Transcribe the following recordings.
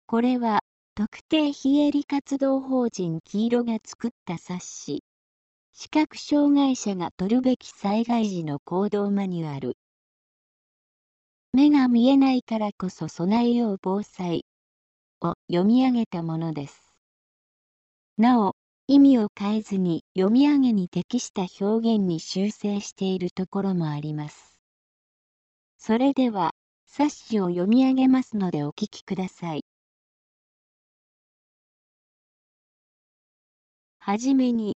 これは、特定非営利活動法人黄色が作った冊子。視覚障害者が取るべき災害時の行動マニュアル。目が見えないからこそ備えよう防災を読み上げたものです。なお、意味を変えずに読み上げに適した表現に修正しているところもあります。それでは、冊子を読み上げますのでお聞きください。はじめに、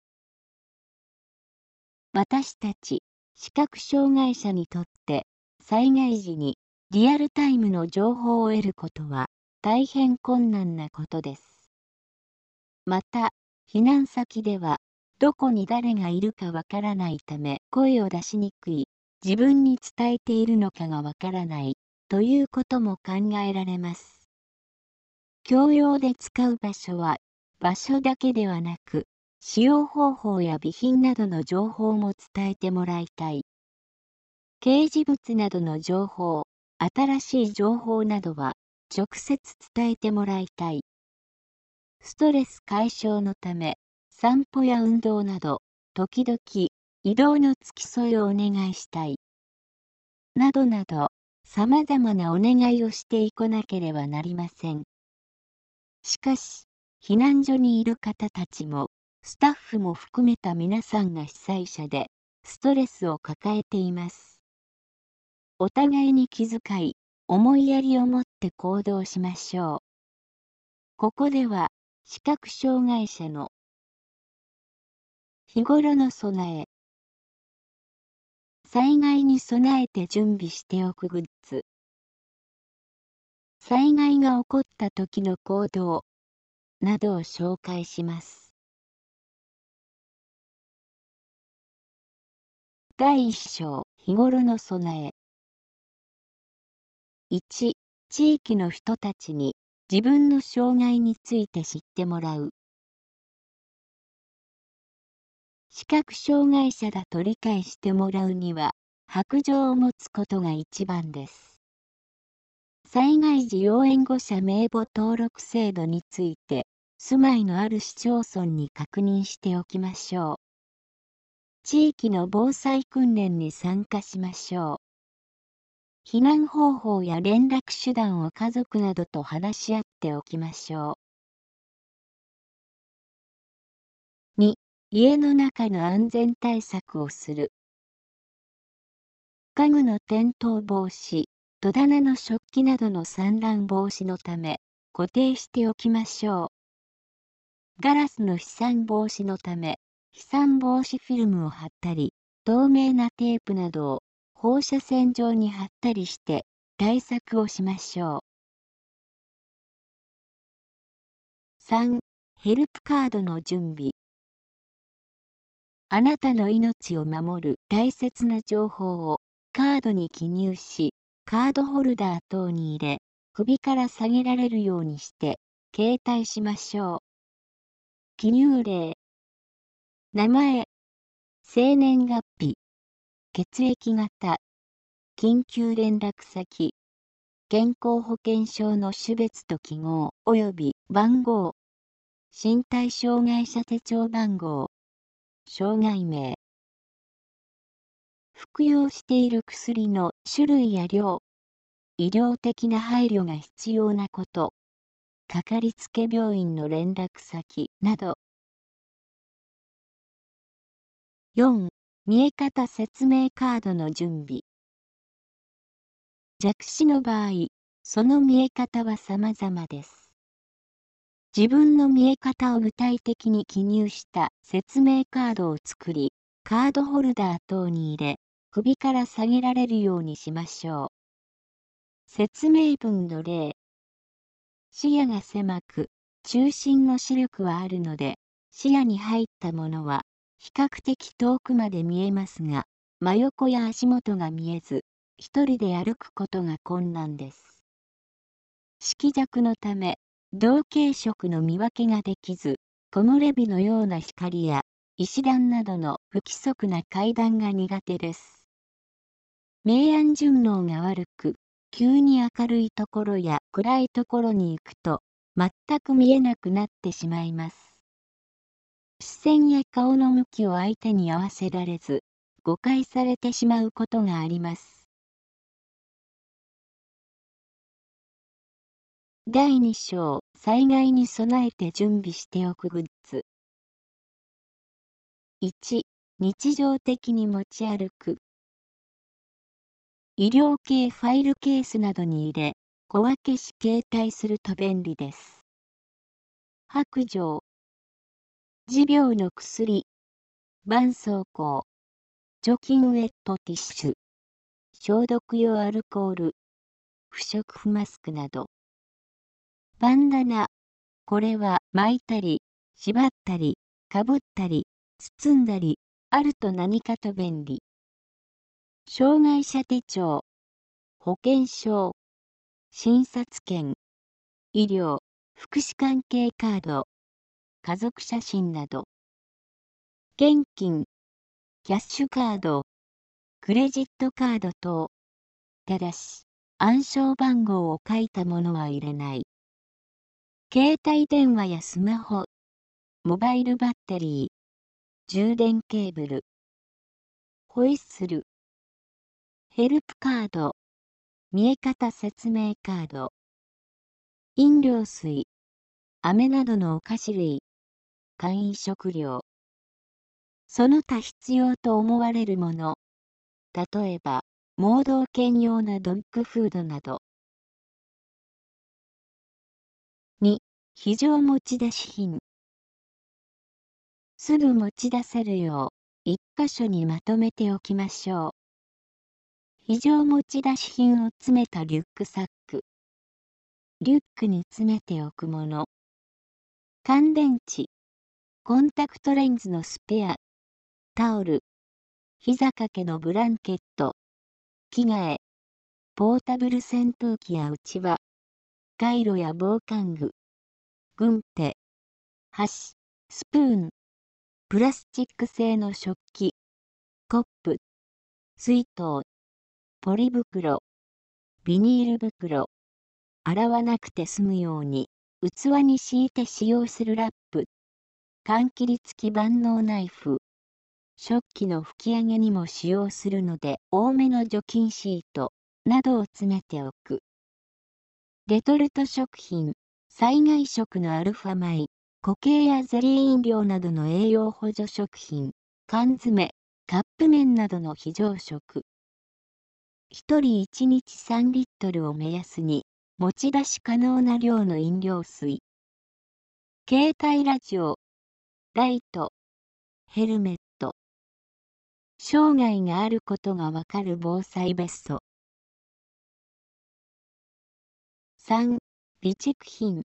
私たち視覚障害者にとって災害時にリアルタイムの情報を得ることは大変困難なことです。また、避難先ではどこに誰がいるかわからないため声を出しにくい、自分に伝えているのかがわからないということも考えられます。教養で使う場所は場所だけではなく、使用方法や備品などの情報も伝えてもらいたい。掲示物などの情報、新しい情報などは直接伝えてもらいたい。ストレス解消のため、散歩や運動など、時々移動の付き添いをお願いしたい。などなど、様々なお願いをしていかなければなりません。しかし、避難所にいる方たちも、スタッフも含めた皆さんが被災者で、ストレスを抱えています。お互いに気遣い、思いやりを持って行動しましょう。ここでは、視覚障害者の日頃の備え、災害に備えて準備しておくグッズ、災害が起こった時の行動などを紹介します。第1章、日頃の備え。1、地域の人たちに自分の障害について知ってもらう。視覚障害者だと理解してもらうには、白状を持つことが一番です。災害時要援護者名簿登録制度について、住まいのある市町村に確認しておきましょう。地域の防災訓練に参加しましょう。避難方法や連絡手段を家族などと話し合っておきましょう。2、家の中の安全対策をする。家具の転倒防止、戸棚の食器などの散乱防止のため、固定しておきましょう。ガラスの飛散防止のため、飛散防止フィルムを貼ったり、透明なテープなどを放射線状に貼ったりして対策をしましょう。3、ヘルプカードの準備。あなたの命を守る大切な情報をカードに記入し、カードホルダー等に入れ、首から下げられるようにして、携帯しましょう。記入例。名前、生年月日、血液型、緊急連絡先、健康保険証の種別と記号及び番号、身体障害者手帳番号、障害名。服用している薬の種類や量、医療的な配慮が必要なこと、かかりつけ病院の連絡先など。4、見え方説明カードの準備。弱視の場合、その見え方は様々です。自分の見え方を具体的に記入した説明カードを作り、カードホルダー等に入れ、首から下げられるようにしましょう。説明文の例。視野が狭く、中心の視力はあるので、視野に入ったものは、比較的遠くまで見えますが、真横や足元が見えず、一人で歩くことが困難です。色弱のため、同系色の見分けができず、木漏れ日のような光や石段などの不規則な階段が苦手です。明暗順応が悪く、急に明るいところや暗いところに行くと、 全く見えなくなってしまいます。視線や顔の向きを相手に合わせられず、誤解されてしまうことがあります。第2章、災害に備えて準備しておくグッズ。1、日常的に持ち歩く。医療系ファイルケースなどに入れ、小分けし携帯すると便利です。白状。持病の薬、絆創膏、除菌ウェットティッシュ、消毒用アルコール、不織布マスクなど。バンダナ。これは巻いたり、縛ったり、かぶったり、包んだり、あると何かと便利。障害者手帳、保険証、診察券、医療、福祉関係カード、家族写真など。現金、キャッシュカード、クレジットカード等。ただし、暗証番号を書いたものは入れない。携帯電話やスマホ、モバイルバッテリー、充電ケーブル。ホイッスル。ヘルプカード、見え方説明カード。飲料水、飴などのお菓子類、簡易食料。その他必要と思われるもの。例えば、盲導犬用のドッグフードなど。2、非常持ち出し品。すぐ持ち出せるよう、一箇所にまとめておきましょう。非常持ち出し品を詰めたリュックサック。リュックに詰めておくもの。乾電池。コンタクトレンズのスペア。タオル。膝掛けのブランケット。着替え。ポータブル扇風機やうちわ。カイロや防寒具。軍手。箸。スプーン。プラスチック製の食器。コップ。水筒。ポリ袋。ビニール袋。洗わなくて済むように、器に敷いて使用するラップ。缶切り付き万能ナイフ。食器の拭き上げにも使用するので、多めの除菌シートなどを詰めておく。レトルト食品、災害食のアルファ米、固形やゼリー飲料などの栄養補助食品、缶詰、カップ麺などの非常食。1人1日3リットルを目安に、持ち出し可能な量の飲料水。携帯ラジオ、ライト、ヘルメット。障害があることがわかる防災ベスト。3、備蓄品。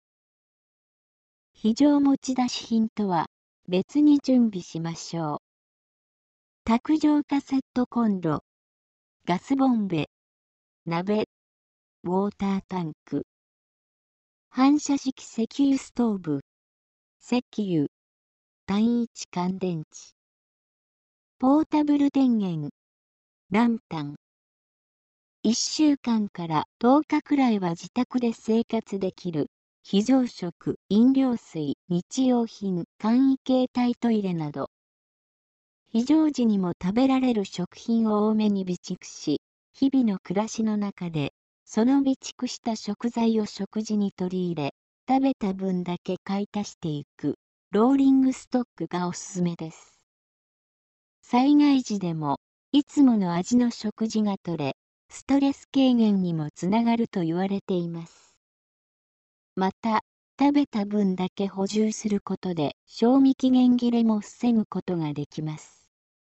非常持ち出し品とは別に準備しましょう。卓上カセットコンロ、ガスボンベ、鍋、ウォータータンク。反射式石油ストーブ、石油、単一乾電池。ポータブル電源、ランタン。1週間から10日くらいは自宅で生活できる。非常食、飲料水、日用品、簡易携帯トイレなど。非常時にも食べられる食品を多めに備蓄し、日々の暮らしの中で、その備蓄した食材を食事に取り入れ、食べた分だけ買い足していく、ローリングストックがおすすめです。災害時でも、いつもの味の食事が取れ、ストレス軽減にもつながると言われています。また、食べた分だけ補充することで、賞味期限切れも防ぐことができます。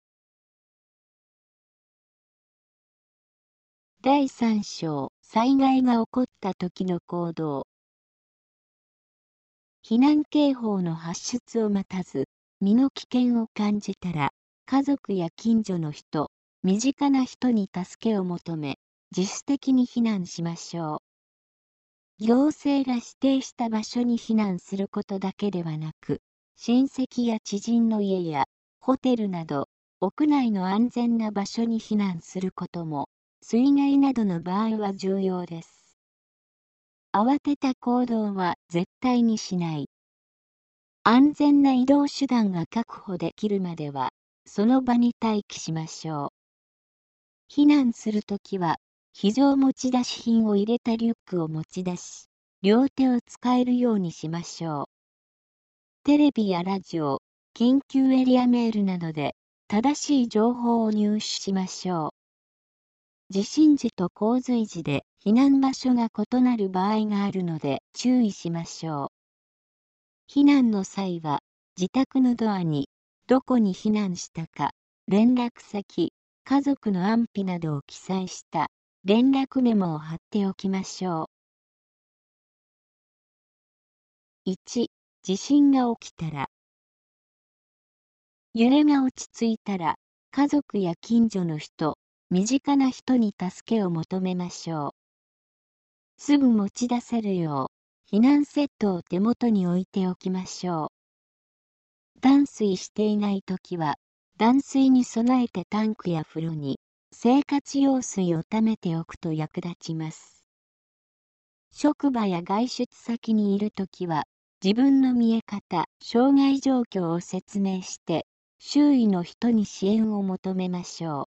第3章、災害が起こった時の行動。避難警報の発出を待たず、身の危険を感じたら、家族や近所の人、身近な人に助けを求め、自主的に避難しましょう。行政が指定した場所に避難することだけではなく、親戚や知人の家やホテルなど、屋内の安全な場所に避難することも、水害などの場合は重要です。 慌てた行動は絶対にしない。安全な移動手段が確保できるまでは、その場に待機しましょう。避難するときは、非常持ち出し品を入れたリュックを持ち出し、両手を使えるようにしましょう。テレビやラジオ、緊急エリアメールなどで正しい情報を入手しましょう。地震時と洪水時で避難場所が異なる場合があるので注意しましょう。避難の際は、自宅のドアにどこに避難したか、連絡先、家族の安否などを記載した連絡メモを貼っておきましょう。1、地震が起きたら。揺れが落ち着いたら、家族や近所の人、身近な人に助けを求めましょう。すぐ持ち出せるよう、避難セットを手元に置いておきましょう。断水していないときは、断水に備えてタンクや風呂に生活用水を溜めておくと役立ちます。職場や外出先にいるときは、自分の見え方、障害状況を説明して、周囲の人に支援を求めましょ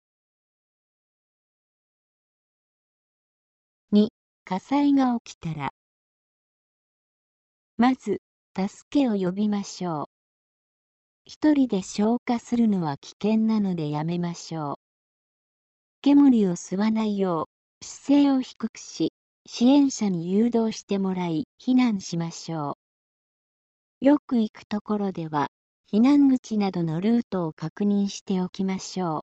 う。2、火災が起きたら。まず、助けを呼びましょう。一人で消火するのは危険なのでやめましょう。煙を吸わないよう、姿勢を低くし、支援者に誘導してもらい、避難しましょう。よく行くところでは、避難口などのルートを確認しておきましょ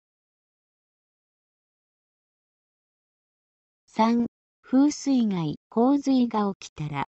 う。3、風水害、洪水が起きたら。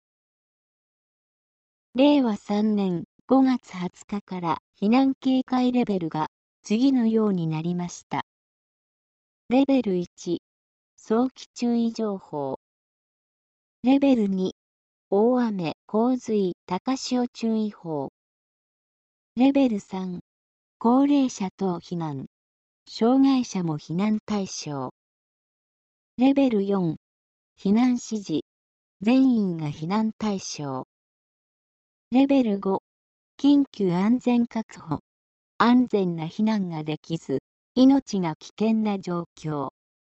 令和3年5月20日から避難警戒レベルが次のようになりました。レベル1、早期注意情報。レベル2、大雨、洪水、高潮注意報。レベル3、高齢者等避難。障害者も避難対象。レベル4、避難指示。全員が避難対象。レベル5、緊急安全確保。安全な避難ができず、命が危険な状況。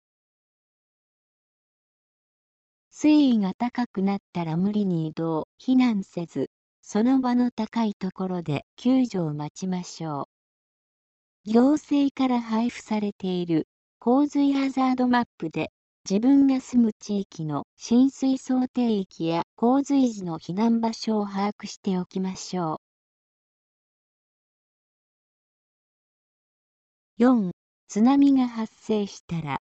水位が高くなったら無理に移動、避難せず、その場の高いところで救助を待ちましょう。行政から配布されている洪水ハザードマップで、自分が住む地域の浸水想定域や洪水時の避難場所を把握しておきましょう。4、津波が発生したら。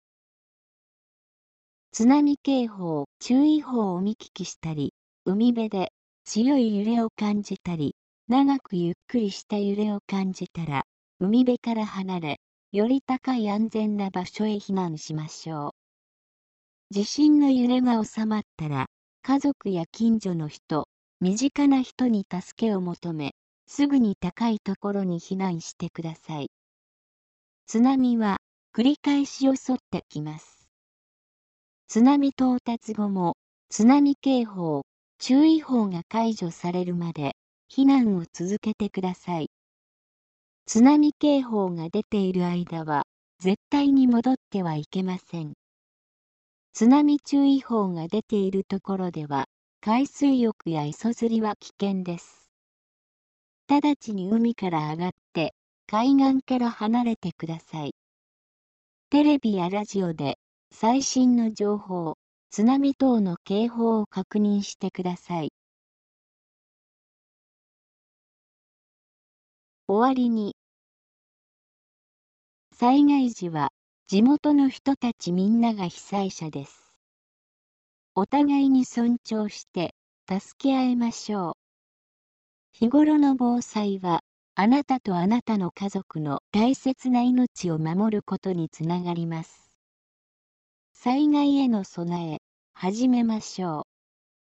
津波警報、注意報を見聞きしたり、海辺で強い揺れを感じたり、長くゆっくりした揺れを感じたら、海辺から離れ、より高い安全な場所へ避難しましょう。地震の揺れが収まったら、家族や近所の人、身近な人に助けを求め、すぐに高いところに避難してください。津波は繰り返し襲ってきます。津波到達後も津波警報、注意報が解除されるまで避難を続けてください。津波警報が出ている間は絶対に戻ってはいけません。津波注意報が出ているところでは海水浴や磯釣りは危険です。直ちに海から上がって海岸から離れてください。テレビやラジオで最新の情報、津波等の警報を確認してください。終わりに。災害時は地元の人たちみんなが被災者です。お互いに尊重して助け合いましょう。日頃の防災はあなたとあなたの家族の大切な命を守ることにつながります。災害への備え、始めましょう。